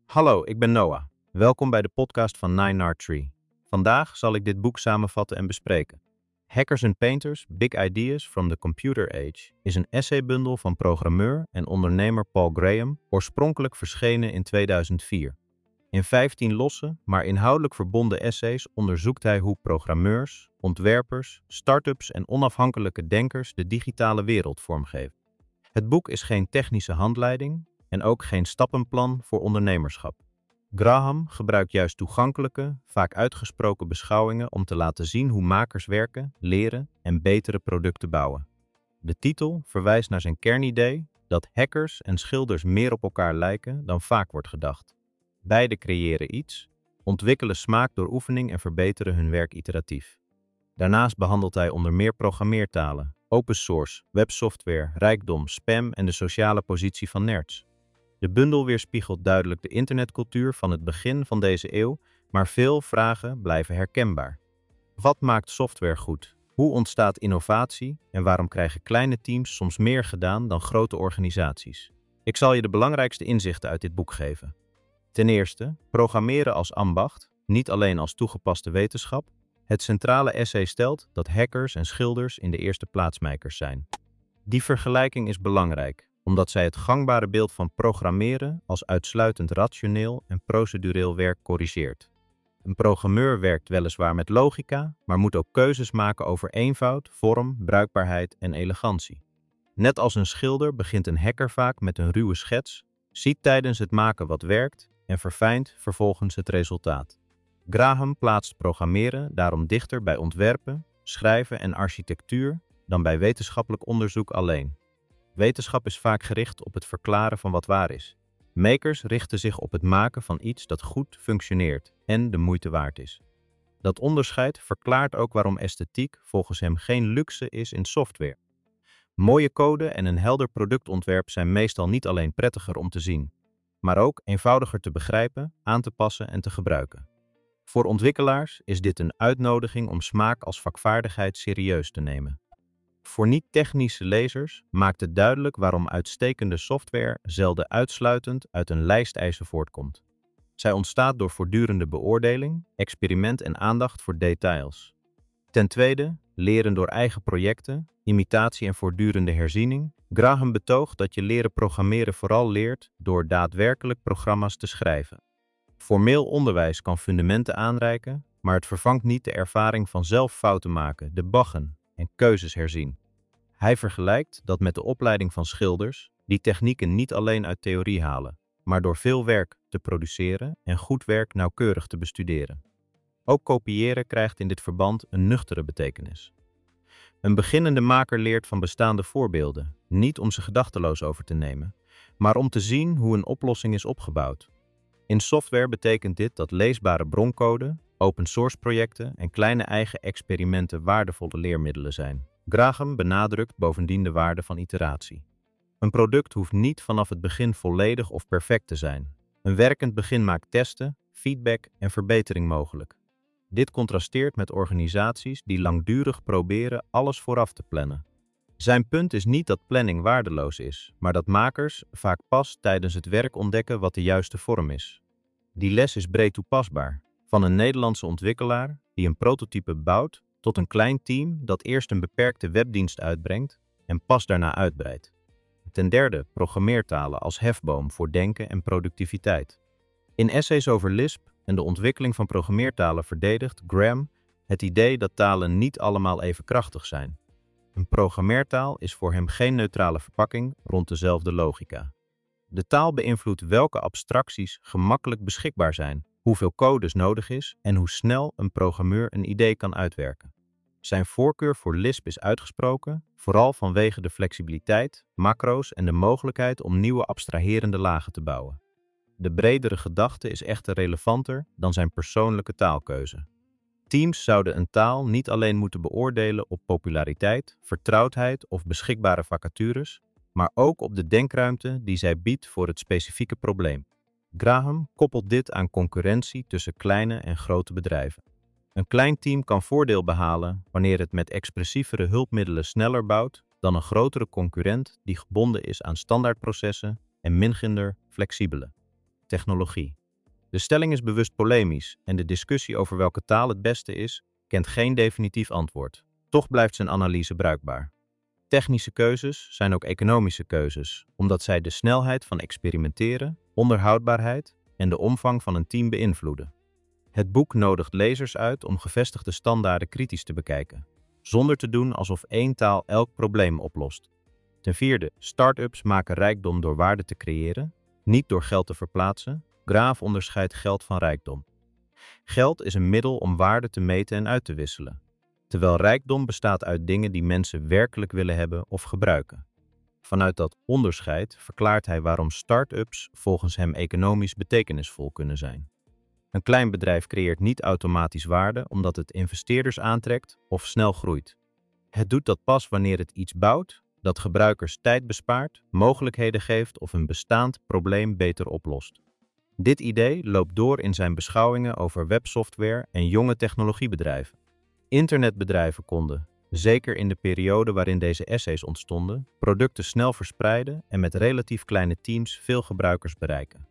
Hallo, ik ben Noah. Welkom bij de podcast van 9R3. Vandaag zal ik dit boek samenvatten en bespreken. Hackers and Painters, Big Ideas from the Computer Age is een essaybundel van programmeur en ondernemer Paul Graham, oorspronkelijk verschenen in 2004. In 15 losse, maar inhoudelijk verbonden essays onderzoekt hij hoe programmeurs, ontwerpers, start-ups en onafhankelijke denkers de digitale wereld vormgeven. Het boek is geen technische handleiding en ook geen stappenplan voor ondernemerschap. Graham gebruikt juist toegankelijke, vaak uitgesproken beschouwingen om te laten zien hoe makers werken, leren en betere producten bouwen. De titel verwijst naar zijn kernidee dat hackers en schilders meer op elkaar lijken dan vaak wordt gedacht. Beide creëren iets, ontwikkelen smaak door oefening en verbeteren hun werk iteratief. Daarnaast behandelt hij onder meer programmeertalen, open source, websoftware, rijkdom, spam en de sociale positie van nerds. De bundel weerspiegelt duidelijk de internetcultuur van het begin van deze eeuw, maar veel vragen blijven herkenbaar. Wat maakt software goed? Hoe ontstaat innovatie en waarom krijgen kleine teams soms meer gedaan dan grote organisaties? Ik zal je de belangrijkste inzichten uit dit boek geven. Ten eerste, programmeren als ambacht, niet alleen als toegepaste wetenschap. Het centrale essay stelt dat hackers en schilders in de eerste plaatsmakers zijn. Die vergelijking is belangrijk, omdat zij het gangbare beeld van programmeren als uitsluitend rationeel en procedureel werk corrigeert. Een programmeur werkt weliswaar met logica, maar moet ook keuzes maken over eenvoud, vorm, bruikbaarheid en elegantie. Net als een schilder begint een hacker vaak met een ruwe schets, ziet tijdens het maken wat werkt en verfijnt vervolgens het resultaat. Graham plaatst programmeren daarom dichter bij ontwerpen, schrijven en architectuur dan bij wetenschappelijk onderzoek alleen. Wetenschap is vaak gericht op het verklaren van wat waar is. Makers richten zich op het maken van iets dat goed functioneert en de moeite waard is. Dat onderscheid verklaart ook waarom esthetiek volgens hem geen luxe is in software. Mooie code en een helder productontwerp zijn meestal niet alleen prettiger om te zien, maar ook eenvoudiger te begrijpen, aan te passen en te gebruiken. Voor ontwikkelaars is dit een uitnodiging om smaak als vakvaardigheid serieus te nemen. Voor niet-technische lezers maakt het duidelijk waarom uitstekende software zelden uitsluitend uit een lijst eisen voortkomt. Zij ontstaat door voortdurende beoordeling, experiment en aandacht voor details. Ten tweede, leren door eigen projecten, imitatie en voortdurende herziening. Graham betoogt dat je leren programmeren vooral leert door daadwerkelijk programma's te schrijven. Formeel onderwijs kan fundamenten aanreiken, maar het vervangt niet de ervaring van zelf fouten maken, debuggen en keuzes herzien. Hij vergelijkt dat met de opleiding van schilders, die technieken niet alleen uit theorie halen, maar door veel werk te produceren en goed werk nauwkeurig te bestuderen. Ook kopiëren krijgt in dit verband een nuchtere betekenis. Een beginnende maker leert van bestaande voorbeelden, niet om ze gedachteloos over te nemen, maar om te zien hoe een oplossing is opgebouwd. In software betekent dit dat leesbare broncode, open source projecten en kleine eigen experimenten waardevolle leermiddelen zijn. Graham benadrukt bovendien de waarde van iteratie. Een product hoeft niet vanaf het begin volledig of perfect te zijn. Een werkend begin maakt testen, feedback en verbetering mogelijk. Dit contrasteert met organisaties die langdurig proberen alles vooraf te plannen. Zijn punt is niet dat planning waardeloos is, maar dat makers vaak pas tijdens het werk ontdekken wat de juiste vorm is. Die les is breed toepasbaar, van een Nederlandse ontwikkelaar die een prototype bouwt tot een klein team dat eerst een beperkte webdienst uitbrengt en pas daarna uitbreidt. Ten derde, programmeertalen als hefboom voor denken en productiviteit. In essays over Lisp en de ontwikkeling van programmeertalen verdedigt Graham het idee dat talen niet allemaal even krachtig zijn. Een programmeertaal is voor hem geen neutrale verpakking rond dezelfde logica. De taal beïnvloedt welke abstracties gemakkelijk beschikbaar zijn, hoeveel codes nodig is en hoe snel een programmeur een idee kan uitwerken. Zijn voorkeur voor Lisp is uitgesproken, vooral vanwege de flexibiliteit, macro's en de mogelijkheid om nieuwe abstraherende lagen te bouwen. De bredere gedachte is echter relevanter dan zijn persoonlijke taalkeuze. Teams zouden een taal niet alleen moeten beoordelen op populariteit, vertrouwdheid of beschikbare vacatures, maar ook op de denkruimte die zij biedt voor het specifieke probleem. Graham koppelt dit aan concurrentie tussen kleine en grote bedrijven. Een klein team kan voordeel behalen wanneer het met expressievere hulpmiddelen sneller bouwt dan een grotere concurrent die gebonden is aan standaardprocessen en minder flexibele technologie. De stelling is bewust polemisch en de discussie over welke taal het beste is, kent geen definitief antwoord. Toch blijft zijn analyse bruikbaar. Technische keuzes zijn ook economische keuzes, omdat zij de snelheid van experimenteren, onderhoudbaarheid en de omvang van een team beïnvloeden. Het boek nodigt lezers uit om gevestigde standaarden kritisch te bekijken, zonder te doen alsof één taal elk probleem oplost. Ten vierde, start-ups maken rijkdom door waarde te creëren, niet door geld te verplaatsen. Graaf onderscheidt geld van rijkdom. Geld is een middel om waarde te meten en uit te wisselen, terwijl rijkdom bestaat uit dingen die mensen werkelijk willen hebben of gebruiken. Vanuit dat onderscheid verklaart hij waarom start-ups volgens hem economisch betekenisvol kunnen zijn. Een klein bedrijf creëert niet automatisch waarde omdat het investeerders aantrekt of snel groeit. Het doet dat pas wanneer het iets bouwt dat gebruikers tijd bespaart, mogelijkheden geeft of een bestaand probleem beter oplost. Dit idee loopt door in zijn beschouwingen over websoftware en jonge technologiebedrijven. Internetbedrijven konden, zeker in de periode waarin deze essays ontstonden, producten snel verspreiden en met relatief kleine teams veel gebruikers bereiken.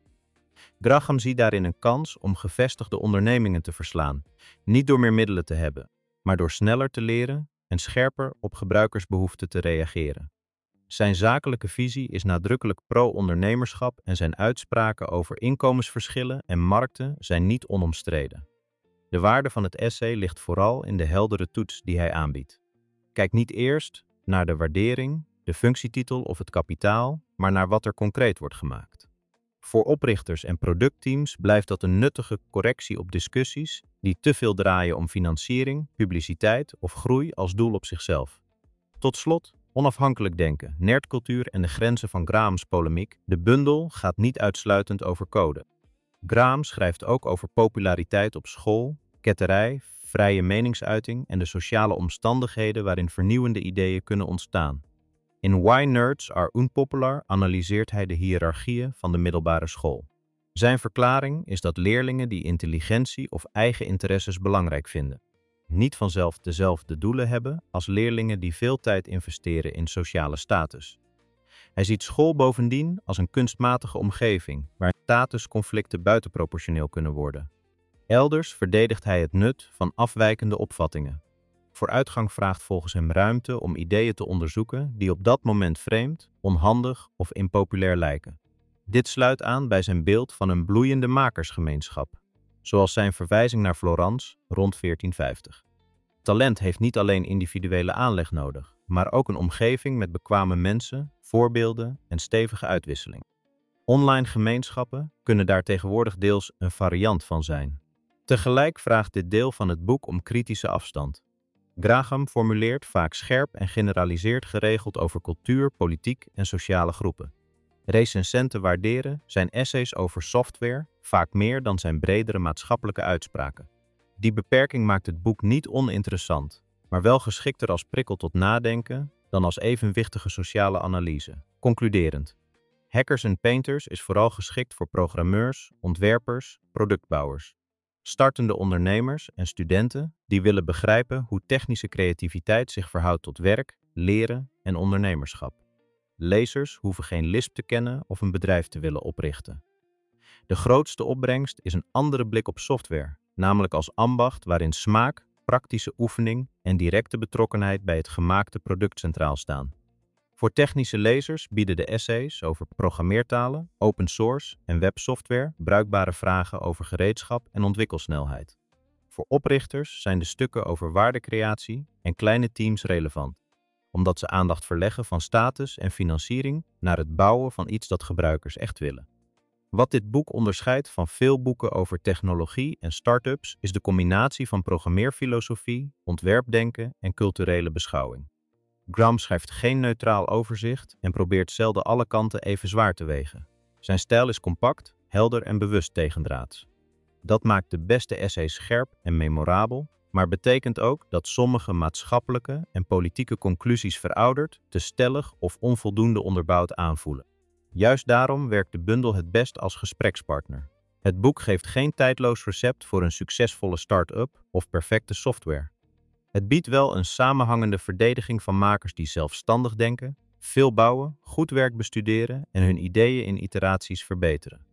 Graham ziet daarin een kans om gevestigde ondernemingen te verslaan, niet door meer middelen te hebben, maar door sneller te leren en scherper op gebruikersbehoeften te reageren. Zijn zakelijke visie is nadrukkelijk pro-ondernemerschap en zijn uitspraken over inkomensverschillen en markten zijn niet onomstreden. De waarde van het essay ligt vooral in de heldere toets die hij aanbiedt. Kijk niet eerst naar de waardering, de functietitel of het kapitaal, maar naar wat er concreet wordt gemaakt. Voor oprichters en productteams blijft dat een nuttige correctie op discussies die te veel draaien om financiering, publiciteit of groei als doel op zichzelf. Tot slot, onafhankelijk denken, nerdcultuur en de grenzen van Graham's polemiek. De bundel gaat niet uitsluitend over code. Graham schrijft ook over populariteit op school, ketterij, vrije meningsuiting en de sociale omstandigheden waarin vernieuwende ideeën kunnen ontstaan. In Why Nerds Are Unpopular analyseert hij de hiërarchieën van de middelbare school. Zijn verklaring is dat leerlingen die intelligentie of eigen interesses belangrijk vinden, niet vanzelf dezelfde doelen hebben als leerlingen die veel tijd investeren in sociale status. Hij ziet school bovendien als een kunstmatige omgeving waar statusconflicten buitenproportioneel kunnen worden. Elders verdedigt hij het nut van afwijkende opvattingen. Vooruitgang vraagt volgens hem ruimte om ideeën te onderzoeken die op dat moment vreemd, onhandig of impopulair lijken. Dit sluit aan bij zijn beeld van een bloeiende makersgemeenschap, zoals zijn verwijzing naar Florence rond 1450. Talent heeft niet alleen individuele aanleg nodig, maar ook een omgeving met bekwame mensen, voorbeelden en stevige uitwisseling. Online gemeenschappen kunnen daar tegenwoordig deels een variant van zijn. Tegelijk vraagt dit deel van het boek om kritische afstand. Graham formuleert vaak scherp en generaliseert geregeld over cultuur, politiek en sociale groepen. Recensenten waarderen zijn essays over software vaak meer dan zijn bredere maatschappelijke uitspraken. Die beperking maakt het boek niet oninteressant, maar wel geschikter als prikkel tot nadenken dan als evenwichtige sociale analyse. Concluderend. Hackers and Painters is vooral geschikt voor programmeurs, ontwerpers, productbouwers, startende ondernemers en studenten die willen begrijpen hoe technische creativiteit zich verhoudt tot werk, leren en ondernemerschap. Lezers hoeven geen Lisp te kennen of een bedrijf te willen oprichten. De grootste opbrengst is een andere blik op software, namelijk als ambacht waarin smaak, praktische oefening en directe betrokkenheid bij het gemaakte product centraal staan. Voor technische lezers bieden de essays over programmeertalen, open source en websoftware bruikbare vragen over gereedschap en ontwikkelsnelheid. Voor oprichters zijn de stukken over waardecreatie en kleine teams relevant, omdat ze aandacht verleggen van status en financiering naar het bouwen van iets dat gebruikers echt willen. Wat dit boek onderscheidt van veel boeken over technologie en start-ups is de combinatie van programmeerfilosofie, ontwerpdenken en culturele beschouwing. Graham schrijft geen neutraal overzicht en probeert zelden alle kanten even zwaar te wegen. Zijn stijl is compact, helder en bewust tegendraads. Dat maakt de beste essays scherp en memorabel, maar betekent ook dat sommige maatschappelijke en politieke conclusies verouderd, te stellig of onvoldoende onderbouwd aanvoelen. Juist daarom werkt de bundel het best als gesprekspartner. Het boek geeft geen tijdloos recept voor een succesvolle start-up of perfecte software. Het biedt wel een samenhangende verdediging van makers die zelfstandig denken, veel bouwen, goed werk bestuderen en hun ideeën in iteraties verbeteren.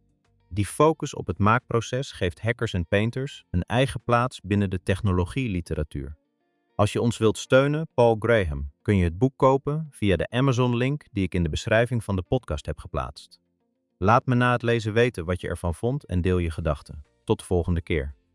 Die focus op het maakproces geeft Hackers en Painters een eigen plaats binnen de technologieliteratuur. Als je ons wilt steunen, Paul Graham, kun je het boek kopen via de Amazon-link die ik in de beschrijving van de podcast heb geplaatst. Laat me na het lezen weten wat je ervan vond en deel je gedachten. Tot de volgende keer.